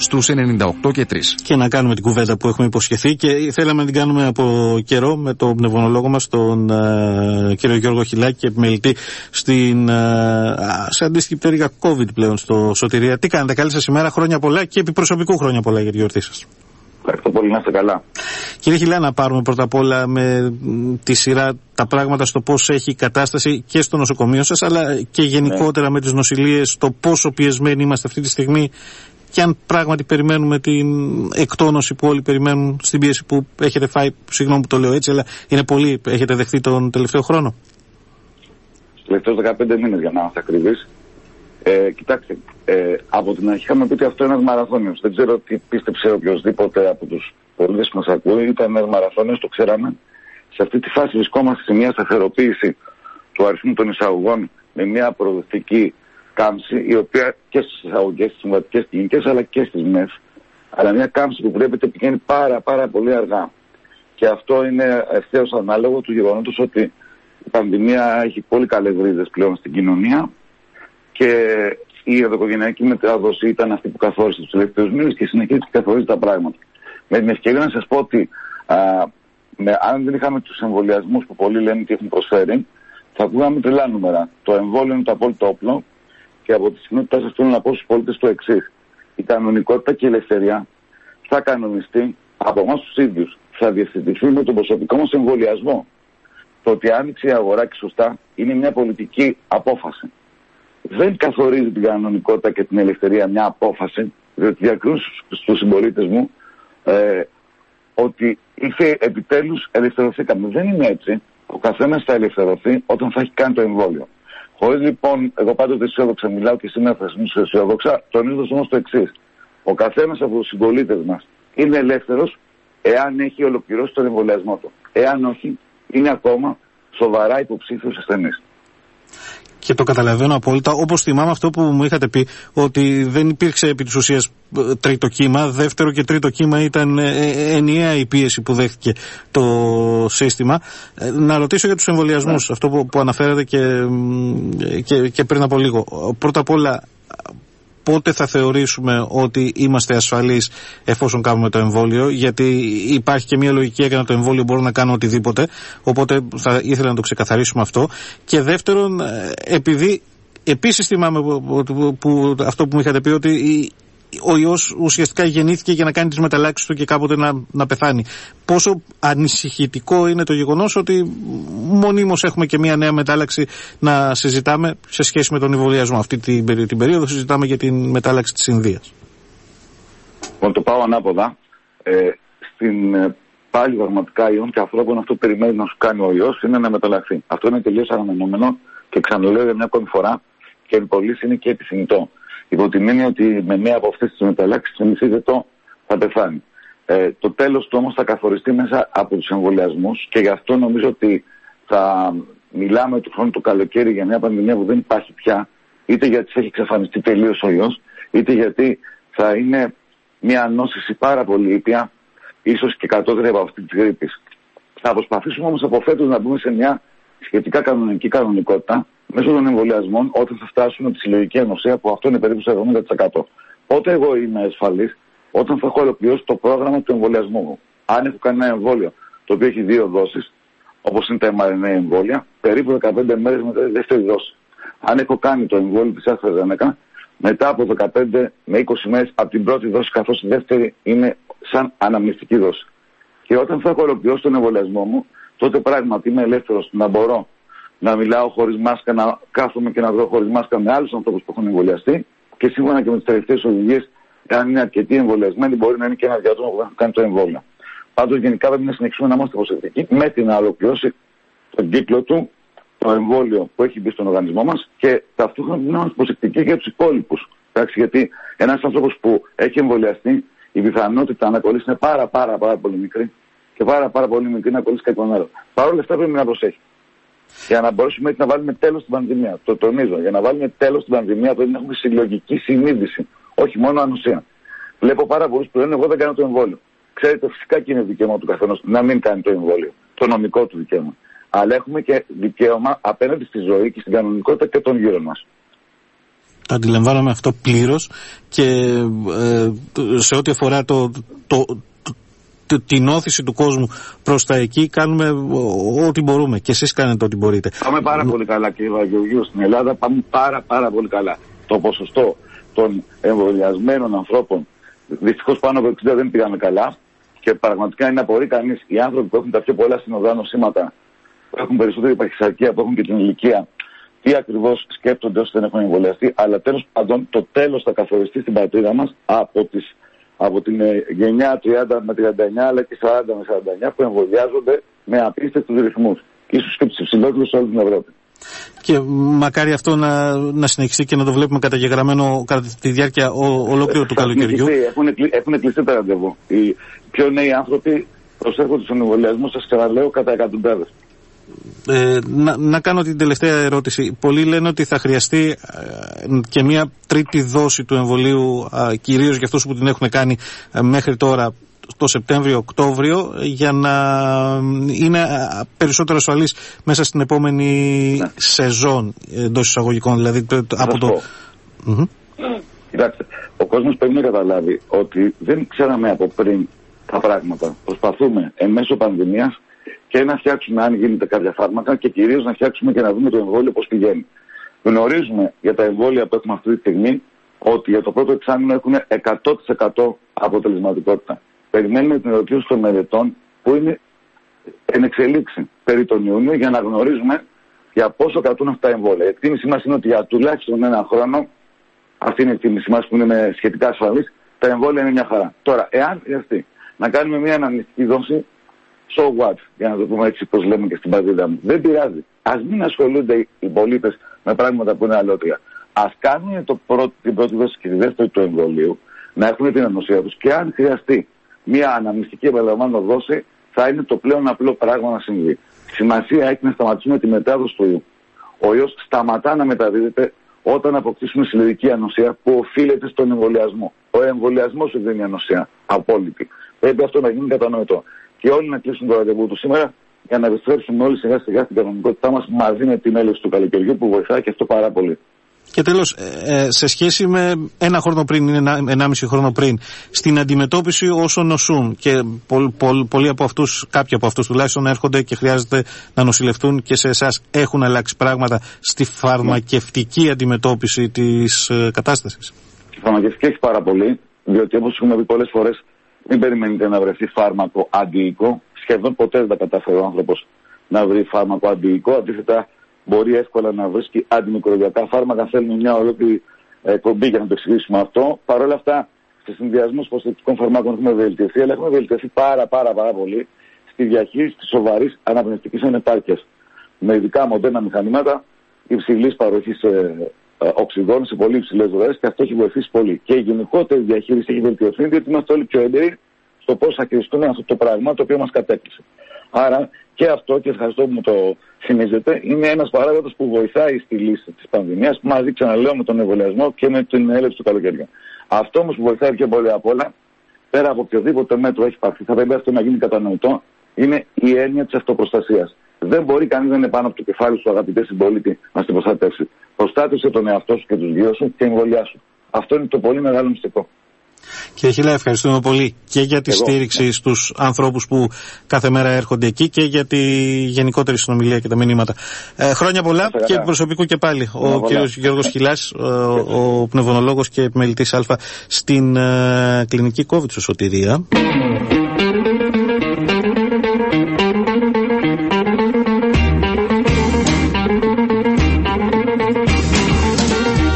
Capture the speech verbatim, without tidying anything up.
στους ενενήντα οκτώ και τρία. Και να κάνουμε την κουβέντα που έχουμε υποσχεθεί και θέλαμε να την κάνουμε από καιρό με τον πνευμονολόγο μας, τον uh, κύριο Γιώργο Χιλάκη, και επιμελητή στην, uh, σε αντίστοιχη πτέρυγα COVID πλέον στο Σωτηρία. Τι κάνετε, καλή σας ημέρα, χρόνια πολλά και επιπροσωπικού χρόνια πολλά για τη γιορτή σας. Ευχαριστώ πολύ, να είστε καλά. Κύριε Χιλά, να πάρουμε πρώτα απ' όλα με τη σειρά τα πράγματα στο πώς έχει η κατάσταση και στο νοσοκομείο σας, αλλά και γενικότερα ναι. με τις νοσηλίες, το πόσο πιεσμένοι είμαστε αυτή τη στιγμή και αν πράγματι περιμένουμε την εκτόνωση που όλοι περιμένουν στην πίεση που έχετε φάει, συγγνώμη που το λέω έτσι, αλλά είναι πολύ, έχετε δεχτεί τον τελευταίο χρόνο. Στους τελευταίους δεκαπέντε μήνες, για να είμαστε ακριβείς. Ε, κοιτάξτε, ε, από την αρχή είχαμε πει ότι αυτό είναι ένας μαραθώνιος. Δεν ξέρω τι πίστεψε οποιοδήποτε από τους πολίτες που μας ακούει. Ήταν ένας μαραθώνιος, το ξέραμε. Σε αυτή τη φάση βρισκόμαστε σε μια σταθεροποίηση του αριθμού των εισαγωγών με μια προοδευτική κάμψη, η οποία και στις εισαγωγές, στις συμβατικές κλινικές, αλλά και στις ΜΕΘ. Αλλά μια κάμψη που βλέπετε πηγαίνει πάρα πάρα πολύ αργά. Και αυτό είναι ευθέως ανάλογο του γεγονότος ότι η πανδημία έχει πολύ καλές ρίζες πλέον στην κοινωνία. Και η ενδοοικογενειακή μετάδοση ήταν αυτή που καθόρισε τους τελευταίους μήνες και συνεχίζει και καθορίζει τα πράγματα. Με την ευκαιρία να σας πω ότι α, με, αν δεν είχαμε τους εμβολιασμούς που πολλοί λένε ότι έχουν προσφέρει, θα ακούγαμε τρελά νούμερα. Το εμβόλιο είναι το απόλυτο όπλο και από τη συχνότητά σας θέλω να πω στους πολίτες το εξής. Η κανονικότητα και η ελευθερία θα κανονιστεί από εμάς τους ίδιους. Θα διευθετηθεί με τον προσωπικό μας εμβολιασμό. Το ότι άνοιξε η αγορά και σωστά είναι μια πολιτική απόφαση. Δεν καθορίζει την κανονικότητα και την ελευθερία μια απόφαση, διότι διακρίνω στους συμπολίτες μου ε, ότι ήρθε επιτέλους ελευθερωθήκαμε. Δεν είναι έτσι. Ο καθένας θα ελευθερωθεί όταν θα έχει κάνει το εμβόλιο. Χωρίς λοιπόν, εγώ πάντοτε αισιόδοξα μιλάω και σήμερα θα συνήθω αισιόδοξα, τονίζω όμως το εξής. Ο καθένας από τους συμπολίτες μας είναι ελεύθερος εάν έχει ολοκληρώσει τον εμβολιασμό του. Εάν όχι, είναι ακόμα σοβαρά υποψήφιος ασθενής. Και το καταλαβαίνω απόλυτα, όπως θυμάμαι αυτό που μου είχατε πει, ότι δεν υπήρξε επί της ουσίας τρίτο κύμα, δεύτερο και τρίτο κύμα ήταν ενιαία η πίεση που δέχτηκε το σύστημα. Να ρωτήσω για τους εμβολιασμούς, ναι. αυτό που, που αναφέρατε και, και, και πριν από λίγο. Πρώτα απ' όλα, πότε θα θεωρήσουμε ότι είμαστε ασφαλείς εφόσον κάνουμε το εμβόλιο, γιατί υπάρχει και μια λογική, έκανα το εμβόλιο, μπορώ να κάνω οτιδήποτε, οπότε θα ήθελα να το ξεκαθαρίσουμε αυτό. Και δεύτερον, επειδή επίσης θυμάμαι που, που, που, αυτό που μου είχατε πει, ότι ο ιός ουσιαστικά γεννήθηκε για να κάνει τις μεταλλάξεις του και κάποτε να, να πεθάνει. Πόσο ανησυχητικό είναι το γεγονός ότι μονίμως έχουμε και μια νέα μετάλλαξη να συζητάμε σε σχέση με τον εμβολιασμό. Αυτή την, την περίοδο συζητάμε για την μετάλλαξη της Ινδίας. Λοιπόν, το πάω ανάποδα. Ε, στην ε, πάλι πραγματικά ιών και ανθρώπων αυτό που περιμένει να σου κάνει ο ιός είναι να μεταλλαχθεί. Αυτό είναι τελείως αναμενόμενο και ξαναλέω για μια ακόμη φορά και εν πωλής είναι και επιθυμητό. Υπό την έννοια ότι με μία από αυτές τις μεταλλάξεις το θα πεθάνει. Ε, το τέλος του όμως θα καθοριστεί μέσα από τους εμβολιασμούς και γι' αυτό νομίζω ότι θα μιλάμε του χρόνου το καλοκαίρι για μια πανδημία που δεν υπάρχει πια, είτε γιατί έχει εξαφανιστεί τελείως ο ιός, είτε γιατί θα είναι μια νόσηση πάρα πολύ ήπια, ίσως και κατώτερη από αυτή της γρίπης. Θα προσπαθήσουμε όμως από φέτος να μπούμε σε μια σχετικά κανονική κανονικότητα μέσω των εμβολιασμών όταν θα φτάσουμε τη συλλογική ανοσία, που αυτό είναι περίπου στο εβδομήντα τοις εκατό. Πότε εγώ είμαι ασφαλής? Όταν θα έχω ολοκληρώσει το πρόγραμμα του εμβολιασμού μου. Αν έχω κάνει ένα εμβόλιο το οποίο έχει δύο δόσεις, όπως είναι τα εμ αρ εν έι εμβόλια, περίπου δεκαπέντε μέρες μετά τη δεύτερη δόση. Αν έχω κάνει το εμβόλιο της AstraZeneca, μετά από δεκαπέντε με είκοσι μέρες από την πρώτη δόση, καθώς η δεύτερη είναι σαν αναμνηστική δόση. Και όταν θα έχω ολοκληρώσει τον εμβολιασμό μου, τότε πράγματι είμαι ελεύθερος να μπορώ να μιλάω χωρίς μάσκα, να κάθομαι και να δω χωρίς μάσκα με άλλους ανθρώπους που έχουν εμβολιαστεί και σύμφωνα και με τις τελευταίες οδηγίες, αν είναι αρκετοί εμβολιασμένοι, μπορεί να είναι και ένα διάτομο που θα κάνει το εμβόλιο. Πάντως, γενικά πρέπει να συνεχίσουμε να είμαστε προσεκτικοί με την να ολοκληρώσει τον κύκλο του, το εμβόλιο που έχει μπει στον οργανισμό μας και ταυτόχρονα να είμαστε προσεκτικοί για τους υπόλοιπους. Εντάξει, γιατί ένας άνθρωπος που έχει εμβολιαστεί, η πιθανότητα να κολλήσει είναι πάρα, πάρα, πάρα πολύ μικρή και πάρα, πάρα πολύ μικρή να κολλήσει κάποιον άλλο. Παρ' όλα αυτά πρέπει να προσέχει. Για να μπορέσουμε έτσι να βάλουμε τέλος στην πανδημία. Το τονίζω. Για να βάλουμε τέλος στην πανδημία πρέπει να έχουμε συλλογική συνείδηση. Όχι μόνο ανοσία. Βλέπω πάρα πολλούς που λένε: εγώ δεν κάνω το εμβόλιο. Ξέρετε, φυσικά και είναι δικαίωμα του καθενός να μην κάνει το εμβόλιο. Το νομικό του δικαίωμα. Αλλά έχουμε και δικαίωμα απέναντι στη ζωή και στην κανονικότητα και των γύρω μας. Το αντιλαμβάνομαι αυτό πλήρως και ε, σε ό,τι αφορά το, το, το, την όθηση του κόσμου προς τα εκεί κάνουμε ό,τι μπορούμε και εσείς κάνετε ό,τι μπορείτε. Πάμε πάρα πολύ καλά, κύριε Βαγγελίου, στην Ελλάδα πάμε πάρα πάρα πολύ καλά. Το ποσοστό των εμβολιασμένων ανθρώπων δυστυχώς πάνω από εξήντα δεν πήγαμε καλά και πραγματικά είναι να απορεί κανείς οι άνθρωποι που έχουν τα πιο πολλά συνοδά νοσήματα, που έχουν περισσότερη παχυσαρκία, που έχουν και την ηλικία, τι ακριβώς σκέπτονται όσοι δεν έχουν εμβολιαστεί, αλλά τέλος πάντων το τέλος θα καθοριστεί στην πατρίδα μας από, τις, από την γενιά τριάντα με τριάντα εννιά αλλά και σαράντα με σαράντα εννιά που εμβολιάζονται με απίστευτους ρυθμούς, ίσως και τους υψηλότερους σε όλη την Ευρώπη. Και μακάρι αυτό να, να συνεχιστεί και να το βλέπουμε καταγεγραμμένο κατά τη διάρκεια ολόκληρου του καλοκαιριού. Έχουν, έχουν κλειστεί τα ραντεβού. Οι πιο νέοι άνθρωποι προσέρχονται στον εμβολιασμό, σας ξαναλέω, κατά εκατοντάδες. Ε, να, να κάνω την τελευταία ερώτηση. Πολλοί λένε ότι θα χρειαστεί ε, και μια τρίτη δόση του εμβολίου, ε, κυρίως για αυτούς που την έχουν κάνει ε, μέχρι τώρα το Σεπτέμβριο-Οκτώβριο, για να είναι περισσότερο ασφαλής μέσα στην επόμενη ναι. σεζόν εντός εισαγωγικών. Δηλαδή το, από το... Mm-hmm. Κοιτάξτε, ο κόσμος πρέπει να καταλάβει ότι δεν ξέραμε από πριν τα πράγματα. Προσπαθούμε εν μέσω πανδημίας και να φτιάξουμε αν γίνεται κάποια φάρμακα και κυρίως να φτιάξουμε και να δούμε το εμβόλιο πώς πηγαίνει. Γνωρίζουμε για τα εμβόλια που έχουμε αυτή τη στιγμή ότι για το πρώτο εξάμηνο έχουν εκατό τοις εκατό αποτελεσματικότητα. Περιμένουμε την ολοκλήρωση των μελετών που είναι εν εξελίξη περί τον Ιούνιο για να γνωρίζουμε για πόσο κρατούν αυτά τα εμβόλια. Η εκτίμησή μας είναι ότι για τουλάχιστον ένα χρόνο, αυτή είναι η εκτίμησή μας που είναι σχετικά ασφαλής, τα εμβόλια είναι μια χαρά. Τώρα, εάν χρειαστεί να κάνουμε μια αναμνηστική δόση, so what, για να το πούμε έτσι πώς λέμε και στην πατρίδα μου, δεν πειράζει. Ας μην ασχολούνται οι πολίτες με πράγματα που είναι αλότρια. Ας κάνουν το πρώτο, την πρώτη δόση και τη δεύτερη του εμβολίου, να έχουν την ανοσία τους και αν χρειαστεί μια αναμνηστική επαναλαμβάνω δόση, θα είναι το πλέον απλό πράγμα να συμβεί. Σημασία έχει να σταματήσουμε τη μετάδοση του ιού. Ο ιός σταματά να μεταδίδεται όταν αποκτήσουμε συλλογική ανοσία που οφείλεται στον εμβολιασμό. Ο εμβολιασμός σου δίνει ανοσία απόλυτη. Πρέπει αυτό να γίνει κατανοητό. Και όλοι να κλείσουν το ραντεβού του σήμερα για να επιστρέψουμε όλοι σιγά σιγά στην κανονικότητά μας μαζί με την έλευση του καλοκαιριού που βοηθάει και αυτό πάρα πολύ. Και τέλος, ε, σε σχέση με ένα χρόνο πριν, ένα, ενάμιση χρόνο πριν, στην αντιμετώπιση όσων νοσούν και πολλ, πολλ, πολλοί από αυτούς, κάποιοι από αυτούς τουλάχιστον έρχονται και χρειάζεται να νοσηλευτούν και σε εσάς, έχουν αλλάξει πράγματα στη φαρμακευτική αντιμετώπιση της ε, κατάστασης? Η φαρμακευτική έχει πάρα πολύ, διότι όπως έχουμε πει πολλές φορές, μην περιμένετε να βρεθεί φάρμακο αντιοικό. Σχεδόν ποτέ δεν τα καταφέρει ο άνθρωπος να βρει φάρμακο αντιοικό. Αντίθετα, μπορεί εύκολα να βρίσκει αντιμικροβιακά φάρμακα. Θέλουμε μια ολόκληρη ε, κομπή για να το εξηγήσουμε αυτό. Παρ' όλα αυτά, σε συνδυασμούς προσθετικών φαρμάκων έχουμε βελτιωθεί, αλλά έχουμε βελτιωθεί πάρα, πάρα, πάρα πολύ στη διαχείριση της σοβαρής αναπνευστικής ανεπάρκειας. Με ειδικά μοντέρνα μηχανήματα υψηλής παροχής ε, ε, οξυγόνου σε πολύ υψηλές ροές και αυτό έχει βοηθήσει πολύ. Και η γενικότερη διαχείριση έχει βελτιωθεί, διότι είμαστε όλοι πιο έμπειροι στο πώς θα χειριστούμε αυτό το πράγμα το οποίο μας κατέκλυσε. Άρα και αυτό, και ευχαριστώ που μου το θυμίζετε, είναι ένας παράγοντας που βοηθάει στη λύση της πανδημίας, μαζί ξαναλέω με τον εμβολιασμό και με την έλευση του καλοκαιριού. Αυτό όμως που βοηθάει πιο πολύ απ' όλα, πέρα από οποιοδήποτε μέτρο έχει πάρθει, θα πρέπει αυτό να γίνει κατανοητό, είναι η έννοια της αυτοπροστασίας. Δεν μπορεί κανείς να είναι πάνω από το κεφάλι σου, αγαπητέ συμπολίτη, να στην προστατεύσει. Προστάτευσε τον εαυτό σου και τους γύρω σου και εμβολιά σου. Αυτό είναι το πολύ μεγάλο μυστικό. Κύριε Χιλά, ευχαριστούμε πολύ και για τη Εγώ, στήριξη ναι. στους ανθρώπους που κάθε μέρα έρχονται εκεί και για τη γενικότερη συνομιλία και τα μηνύματα. Ε, χρόνια πολλά και προσωπικού και πάλι. Ο κ. Γιώργος Χιλάς, ο, ο πνευμονολόγος και επιμελητής Α στην uh, κλινική COVID στο Σωτηρία.